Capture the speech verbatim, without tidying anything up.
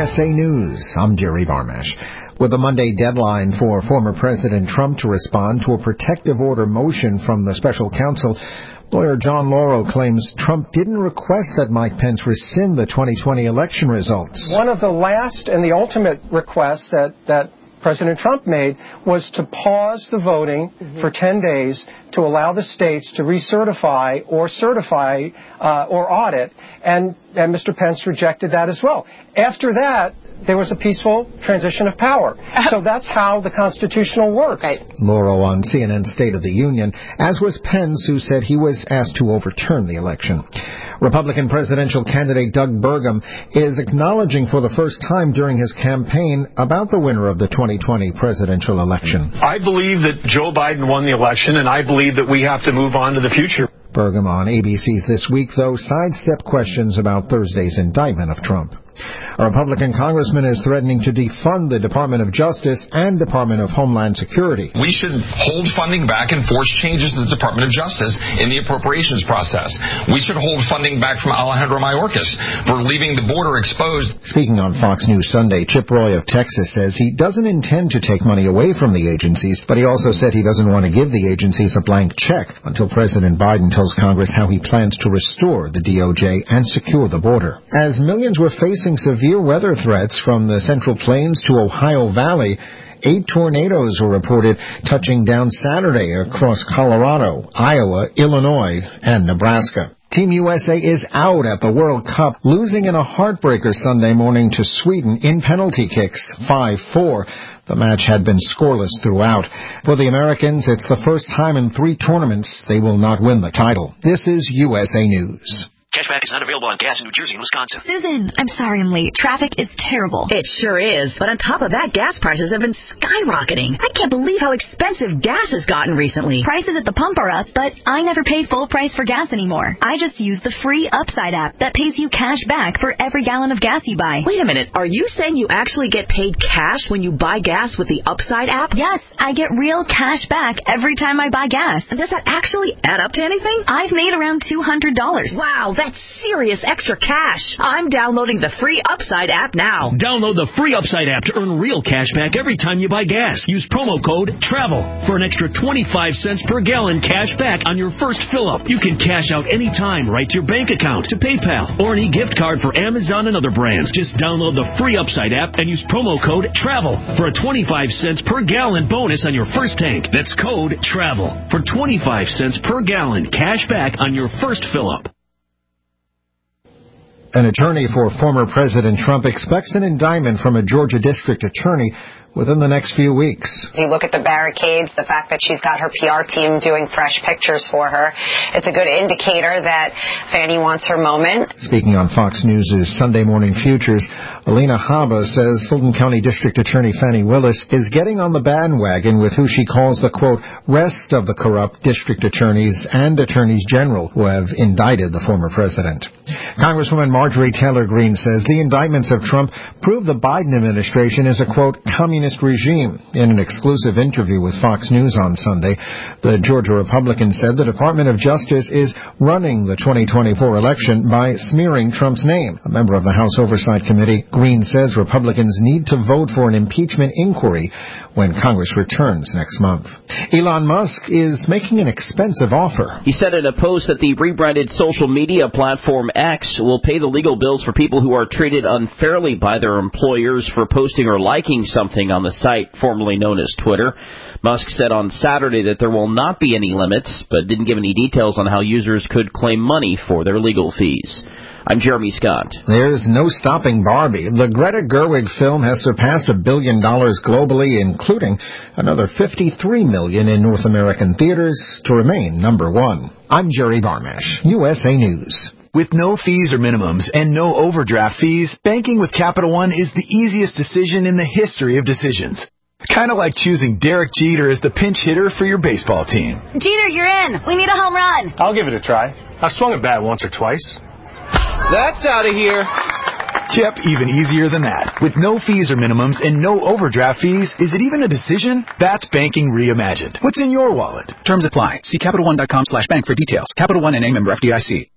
S A News. I'm Jerry Barmash. With the Monday deadline for former President Trump to respond to a protective order motion from the special counsel, lawyer John Lauro claims Trump didn't request that Mike Pence rescind the twenty twenty election results. One of the last and the ultimate requests that, that President Trump made was to pause the voting mm-hmm. for ten days to allow the states to recertify or certify uh, or audit, and, and Mister Pence rejected that as well. After that, there was a peaceful transition of power. So that's how the constitutional works. Right. Lauro on C N N's State of the Union, as was Pence, who said he was asked to overturn the election. Republican presidential candidate Doug Burgum is acknowledging for the first time during his campaign about the winner of the twenty twenty presidential election. I believe that Joe Biden won the election, and I believe that we have to move on to the future. Burgum on A B C's This Week, though, sidestepped questions about Thursday's indictment of Trump. A Republican congressman is threatening to defund the Department of Justice and Department of Homeland Security. We should hold funding back and force changes to the Department of Justice in the appropriations process. We should hold funding back from Alejandro Mayorkas for leaving the border exposed. Speaking on Fox News Sunday, Chip Roy of Texas says he doesn't intend to take money away from the agencies, but he also said he doesn't want to give the agencies a blank check until President Biden tells Congress how he plans to restore the D O J and secure the border. As millions were facing severe weather threats from the Central Plains to Ohio Valley, eight tornadoes were reported touching down Saturday across Colorado, Iowa, Illinois, and Nebraska. Team U S A is out at the World Cup, losing in a heartbreaker Sunday morning to Sweden in penalty kicks, five four. The match had been scoreless throughout. For the Americans, it's the first time in three tournaments they will not win the title. This is U S A News. Cashback is not available on gas in New Jersey and Wisconsin. Susan, I'm sorry I'm late. Traffic is terrible. It sure is. But on top of that, gas prices have been skyrocketing. I can't believe how expensive gas has gotten recently. Prices at the pump are up, but I never pay full price for gas anymore. I just use the free Upside app that pays you cash back for every gallon of gas you buy. Wait a minute. Are you saying you actually get paid cash when you buy gas with the Upside app? Yes, I get real cash back every time I buy gas. And does that actually add up to anything? I've made around two hundred dollars. Wow, that's serious extra cash. I'm downloading the free Upside app now. Download the free Upside app to earn real cash back every time you buy gas. Use promo code TRAVEL for an extra twenty-five cents per gallon cash back on your first fill-up. You can cash out anytime right to your bank account, to PayPal, or any gift card for Amazon and other brands. Just download the free Upside app and use promo code TRAVEL for a twenty-five cents per gallon bonus on your first tank. That's code TRAVEL for twenty-five cents per gallon cash back on your first fill-up. An attorney for former President Trump expects an indictment from a Georgia district attorney within the next few weeks. You look at the barricades, the fact that she's got her P R team doing fresh pictures for her. It's a good indicator that Fannie wants her moment. Speaking on Fox News' Sunday Morning Futures, Alina Habba says Fulton County District Attorney Fannie Willis is getting on the bandwagon with who she calls the, quote, rest of the corrupt district attorneys and attorneys general who have indicted the former president. Congresswoman Marjorie Taylor Greene says the indictments of Trump prove the Biden administration is a, quote, communist regime. In an exclusive interview with Fox News on Sunday, the Georgia Republican said the Department of Justice is running the twenty twenty-four election by smearing Trump's name. A member of the House Oversight Committee, Greene says Republicans need to vote for an impeachment inquiry when Congress returns next month. Elon Musk is making an expensive offer. He said in a post that the rebranded social media platform X will pay the legal bills for people who are treated unfairly by their employers for posting or liking something on the site formerly known as Twitter. Musk said on Saturday that there will not be any limits, but didn't give any details on how users could claim money for their legal fees. I'm Jeremy Scott. There's no stopping Barbie. The Greta Gerwig film has surpassed a billion dollars globally, including another fifty-three million dollars in North American theaters to remain number one. I'm Jerry Barmash, U S A News. With no fees or minimums and no overdraft fees, banking with Capital One is the easiest decision in the history of decisions. Kind of like choosing Derek Jeter as the pinch hitter for your baseball team. Jeter, you're in. We need a home run. I'll give it a try. I've swung a bat once or twice. That's out of here. Yep, even easier than that. With no fees or minimums and no overdraft fees, is it even a decision? That's banking reimagined. What's in your wallet? Terms apply. See CapitalOne.com slash bank for details. Capital One and a member F D I C.